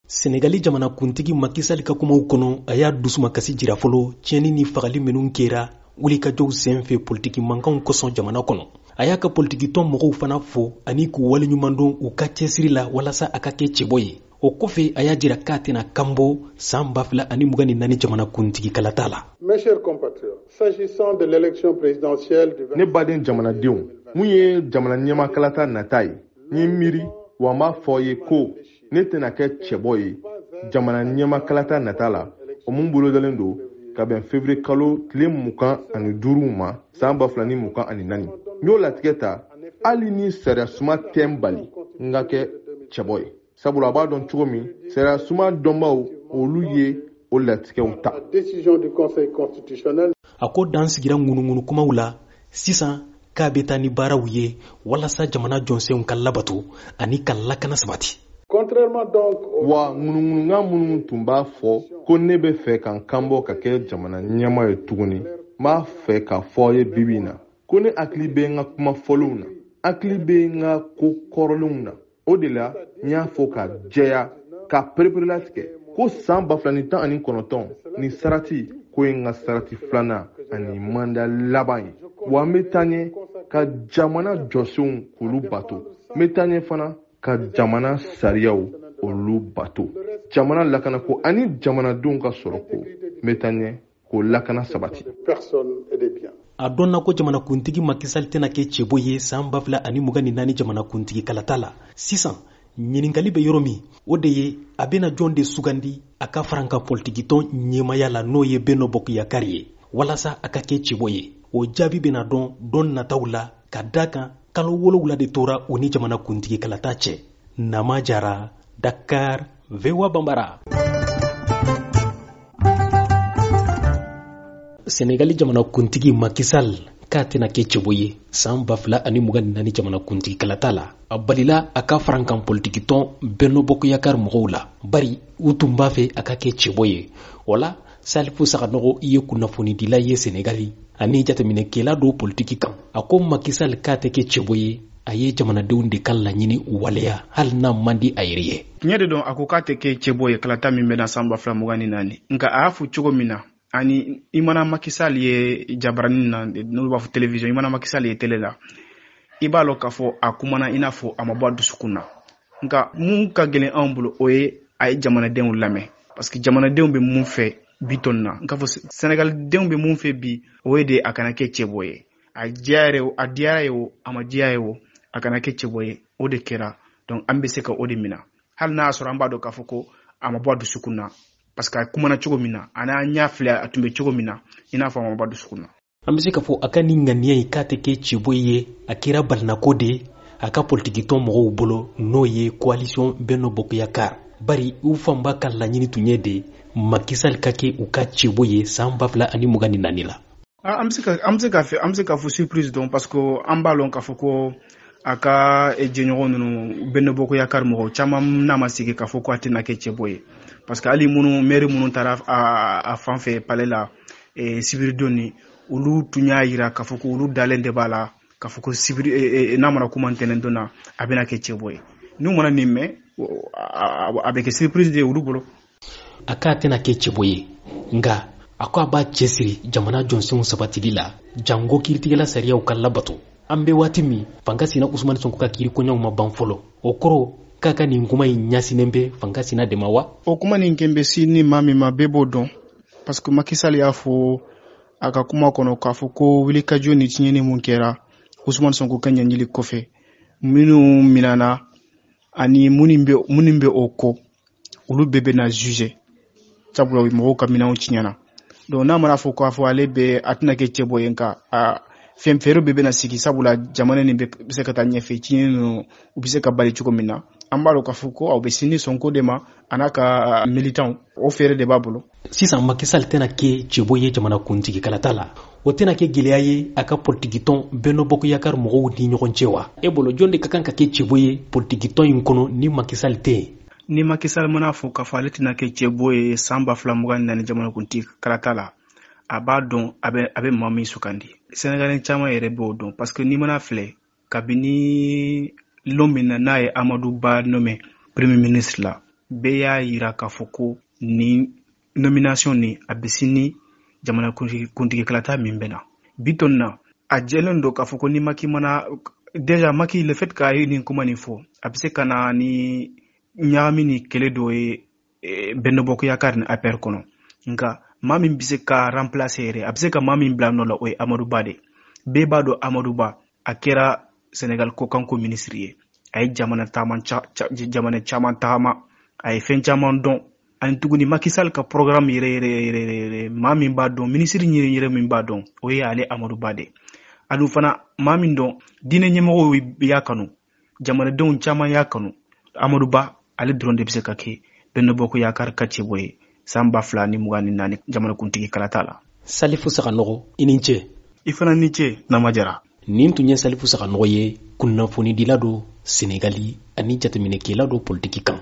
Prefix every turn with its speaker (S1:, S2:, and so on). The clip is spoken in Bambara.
S1: Senegali jamana kuntigi Macky Sall ka kumaw kono a y'a dusuma kasi jira fɔlɔ tiɲɛni ni fagali minnu kɛra wulikajɔw senfɛ politiki mankanw kosɔn jamana kɔnɔ. A y'a ka politiki tɔn mɔgɔw fana fo ani k'u waleɲuman dɔn u ka cɛsiri la walasa a ka kɛ cɛbɔ ye. O kɔfɛ a y'a jira k'a tɛna kanbɔ san 2024 jamana kuntigi kalata la.
S2: Mes chers compatriotes, s'agissant de l'élection présidentielle du 20...
S3: Ne baden jamanadenw, mun ye jamana ɲɛma kalata nata ye, n ye miiri wa n b'a fɔ ye ko ne tɛna kɛ cɛbɔ ye jamana ɲɛma kalata nata la, o mun bolodalen don ka bɛn février kalo tile 25 ma san 2024. N y'o latigɛ ta hali ni sariyasuma tɛ n bali n ka kɛ cɛbɔ ye. Sabula a b'a dɔn cogo min sariyasuma dɔnbaw olu ye o latigɛw ta.
S2: Décision du Conseil constitutionnel.
S1: A ko dan sigira ŋunuŋunu kumaw la sisan k'a bɛ taa ni baaraw ye walasa jamana jɔnsenw ka labato ani ka lakana sabati.
S2: Contrairement donc
S3: wa ŋunuŋunuŋa minnu tun b'a fɔ ko ne bɛ fɛ ka n kanbɔ ka kɛ jamana ɲɛma ye tuguni, n b'a fɛ k'a fɔ ye bibi na ko ne hakili bɛ n ka kuma fɔlenw na, hakili bɛ n ka ko kɔrɔlenw na. O de la n y'a fɔ ka jɛya ka pereperelatigɛ ko san 2019 ni sarati ko ye n ka sarati filanan ani manda laban ye. Wa n bɛ taa ɲɛ ka jamana jɔsenw k'olu bato, n bɛ taa ɲɛ fana ka jamana sariyaw olu bato, jamana lakanako ani jamanadenw ka sɔrɔ ko n bɛ taa ɲɛ k'o lakana sabati.
S1: A dɔnna ko jamana kuntigi Macky Sall tɛna kɛ cɛbɔ ye san 2024 jamana kuntigi kalata la. Sisan ɲininkali bɛ yɔrɔ min o de ye a bɛna jɔn de sugandi a ka faranka politiki tɔn ɲɛmaya la n'o ye Benno Bokk Yakaari ye walasa a ka kɛ cɛbɔ ye. O jaabi bɛna dɔn nataw la ka da kan kalo 7 de tora o ni jamana kuntigi kalata cɛ. Nama Jara, Dakar, VOA Bambara. Senegali jamana kuntigi Macky Sall k'a tɛna kɛ cɛbɔ ye san 2024 jamana kuntigi kalata la. A balila a ka farankan politiki tɔn Benno Bokk Yakaari mɔgɔw la, bari u tun b'a fɛ a ka kɛ cɛbɔ ye. Wala Salifu Saganɔgɔ i ye kunnafonidila ye Senegali ani jateminɛkɛla dɔw politiki kan. A ko Macky Sall k'a tɛ kɛ cɛbɔ ye, a ye jamanadenw de ka laɲini waleya hali n'a man di a yɛrɛ ye.
S4: Tiɲɛ de don a ko k'a tɛ kɛ cɛbɔ ye kalata min bɛna san 2024 nka a y'a fɔ cogo min na ani i mana Macky Sall ye jabaranin na n'olu b'a fɔ télévision, i mana Macky Sall ye télé la, i b'a lɔn k'a fɔ a kumana i n'a fɔ a ma bɔ a dusukun na. Nka mun ka gɛlɛn anw bolo o ye a ye jamanadenw lamɛn, parce que jamanadenw bɛ mun fɛ bitɔn na, nka fɔ Sénégaldenw bɛ mun fɛ bi o ye de a kana kɛ cɛbɔ ye. A diyara ye o a ma diya ye o a kana kɛ cɛbɔ ye, o de kɛra. Donc an bɛ se ka o de minɛ hali n'a sɔrɔ an b'a dɔn k'a fɔ ko a ma bɔ a dusukun na, parce que a kumana cogo min na ani an y'a filɛ a tun bɛ cogo min na i n'a fɔ a ma bɔ a dusukun na.
S1: An bɛ se ka fɔ a ka ni ŋaniya ye k'a tɛ kɛ cɛbɔ ye a kɛra balinako de a ka politiki tɔn mɔgɔw bolo n'o ye coalition Benno Bokk Yakaari. Bari u fanba ka laɲini tun ye de Macky Sall ka kɛ u ka cɛbɔ ye san 2024 la.
S4: An bɛ se ka fɔ surprise don parce que an b'a lɔn k'a fɔ ko a ka jɛɲɔgɔn ninnu Benno Bokk Yakaari mɔgɔw caman n'a ma sigi k'a fɔ ko a tɛna kɛ cɛbɔ ye, parce que hali maire minnu taara a fan fɛ palais la sibiridon ni olu tun y'a jira k'a fɔ ko olu dalen de b'a la k'a fɔ ko sibiri n'a mana kuma ntɛnɛndon na a bɛna kɛ cɛbɔ ye. N'u mana nin mɛn a bɛ kɛ surprise de olu bolo.
S1: A k'a tɛna kɛ cɛbɔ ye nka a ko a b'a cɛsiri jamana jɔnsenw sabatili la jango kiiritigɛla sariyaw ka labato. An bɛ waati min fanga sina Usmane Sonko ka kiiri kɔɲɔw ma ban fɔlɔ, o kɔrɔ k'a ka nin kuma in ɲasinen bɛ fanga sina de ma wa?
S4: O kuma nin kɛn bɛ si ni maa min ma bɛɛ b'o dɔn, parce que Macky Sall y'a fɔ a ka kuma kɔnɔ k'a fɔ ko wulikajɔ ni tiɲɛni mun kɛra Usmane Sonko ka ɲɛɲini kɔfɛ minnu minana ani minnu bɛ o kɔ olu bɛɛ bɛ na juger sabula mɔgɔw ka minɛnw tiɲɛna. Donc n'a mana fɔ k'a fɔ ale bɛ a tɛna kɛ cɛbɔ ye nka fɛn fɛɛrɛw bɛɛ bɛna sigi sabula jamana nin bɛ se ka taa ɲɛfɛ tiɲɛ ninnu u bɛ se ka bali cogo min na. An b'a dɔn k'a fɔ ko aw bɛ sini Sonko de ma a n'a ka militant o fɛɛrɛ de b'a bolo.
S1: Sisan Macky Sall tɛna kɛ cɛbɔ ye jamana kuntigi kalata la, o tɛna kɛ gɛlɛya ye a ka politiki tɔn Benno Bokk Yakaari mɔgɔw ni ɲɔgɔn cɛ wa? E bolo jɔn de ka kan ka kɛ cɛbɔ ye politiki tɔn in kɔnɔ ni Macky Sall tɛ yen?
S4: Ni Macky Sall mana fɔ k'a fɔ ale tɛna kɛ cɛbɔ ye san 2024 jamana kuntigi kalata la, a b'a dɔn a bɛ maa min sugandi. Sénégalais caman yɛrɛ b'o dɔn parce que ni mana filɛ kabini l'homme min n'a ye Amadou Ba nommé premier ministre la bɛɛ y'a yira k'a fɔ ko ni nomination ni a bɛ si ni jamana kuntigi kalata min bɛ na bitɔn na a jɛlen don k'a fɔ ko ni Macky mana déjà Macky le fait k'a ye nin kuma nin fɔ a bɛ se ka na ni ɲagami ni kɛlɛ dɔ ye Benno Bokk Yaakaar ni APR kɔnɔ nka maa min bɛ se ka remplacer yɛrɛ a bɛ se ka maa min bila nɔ la o ye Amadou Ba de bɛɛ b'a dɔn Amadou Ba a kɛra Sénégal kokanko ministre ye a ye jamana caman tagama a ye fɛn caman dɔn ani tuguni Macky Sall ka programme yɛrɛ maa min b'a dɔn ministre yɛrɛ min b'a dɔn o ye ale Amadou Ba de a dun fana maa min dɔn diinɛ ɲɛmɔgɔw y'a kanu jamanadenw caman y'a kanu Amadou Ba ale dɔrɔn de bɛ se ka kɛ Benno Bokk Yaakaar ka cɛbɔ ye san 2024 jamanakuntigi kalata la.
S1: Salifu Saganɔgɔ i ni ce.
S4: I fana ni ce Nama Jara.
S1: Nin tun ye Salifu Saganɔgɔ ye kunnafoni dila don Senegali ani jateminɛkɛla don politiki kan.